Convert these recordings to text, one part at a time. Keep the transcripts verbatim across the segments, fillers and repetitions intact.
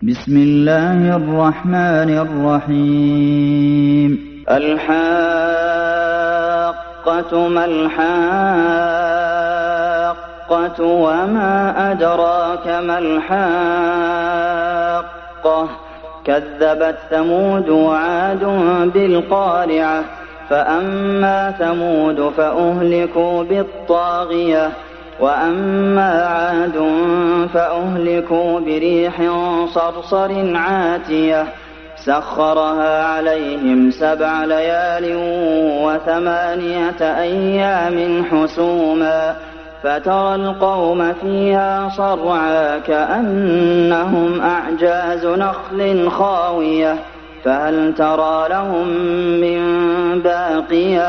بسم الله الرحمن الرحيم الحاقة ما الحاقة وما أدراك ما الحاقة كذبت ثمود وعاد بالقارعة فأما ثمود فأهلكوا بالطاغية وأما عاد فأهلكوا بريح صرصر عاتية سخرها عليهم سبع ليال وثمانية أيام حسوما فترى القوم فيها صرعا كأنهم أعجاز نخل خاوية فهل ترى لهم من باقية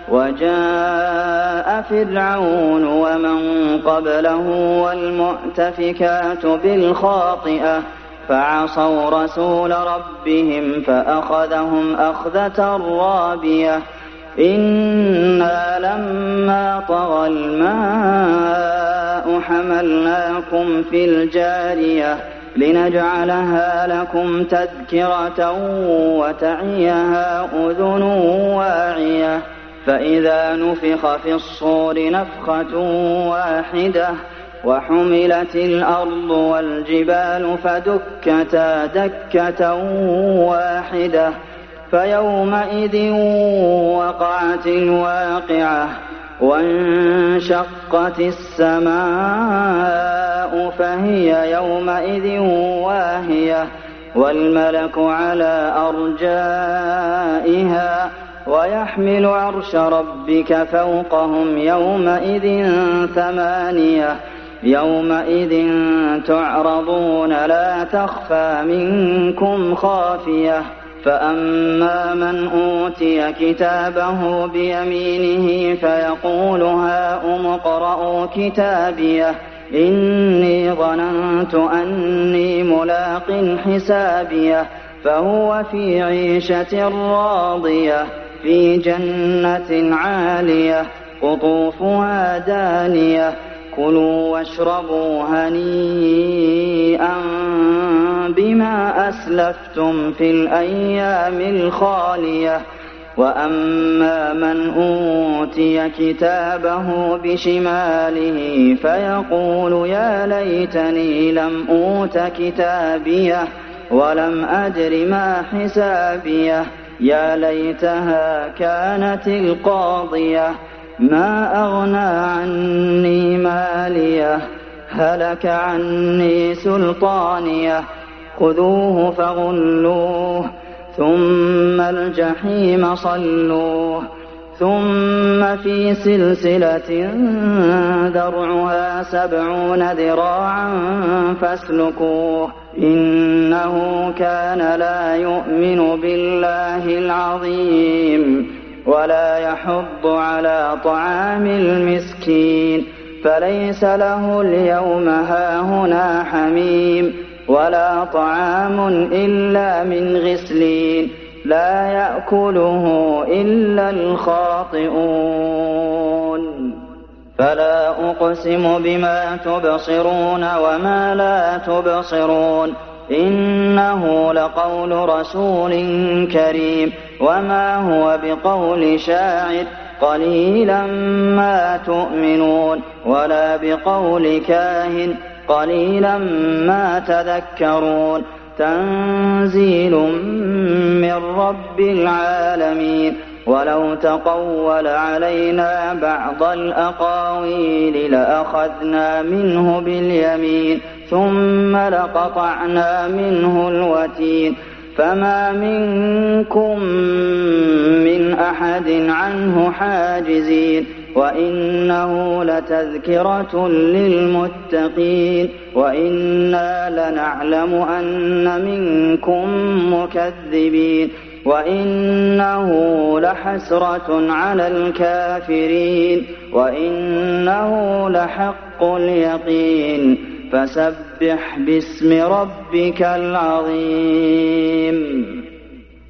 وجاء فرعون ومن قبله والمؤتفكات بالخاطئة فعصوا رسول ربهم فأخذهم أخذة رابية إنا لما طغى الماء حملناكم في الجارية لنجعلها لكم تذكرة وتعيها أذن واعية فإذا نفخ في الصور نفخة واحدة وحملت الأرض والجبال فدكتا دكة واحدة فيومئذ وقعت الواقعة وانشقت السماء فهي يومئذ واهية والملك على أرجائها ويحمل عرش ربك فوقهم يومئذ ثمانية يومئذ تعرضون لا تخفى منكم خافية فأما من أوتي كتابه بيمينه فيقول هاؤم اقرءوا كتابيه إني ظننت أني ملاق حسابيه فهو في عيشة راضية في جنة عالية قطوفها دانية كلوا واشربوا هنيئا بما أسلفتم في الأيام الخالية وأما من أوتي كتابه بشماله فيقول يا ليتني لم أوت كتابيه ولم أدر ما حسابيه يا ليتها كانت القاضية ما أغنى عني ماليه هلك عني سلطانيه خذوه فغلوه ثم الجحيم صلوه ثم في سلسلة ذرعها سبعون ذراعا فاسلكوه إنه كان لا يؤمن بالله العظيم ولا يحض على طعام المسكين فليس له اليوم هاهنا حميم ولا طعام إلا من غسلين لا يأكله إلا الخاطئون فلا أقسم بما تبصرون وما لا تبصرون إنه لقول رسول كريم وما هو بقول شاعر قليلا ما تؤمنون ولا بقول كاهن قليلا ما تذكرون تنزيل من رب العالمين ولو تقول علينا بعض الأقاويل لأخذنا منه باليمين ثم لقطعنا منه الوتين فما منكم من أحد عنه حاجزين وإنه لتذكرة للمتقين وإنا لنعلم أن منكم مكذبين وإنه لحسرة على الكافرين وإنه لحق اليقين فسبح باسم ربك العظيم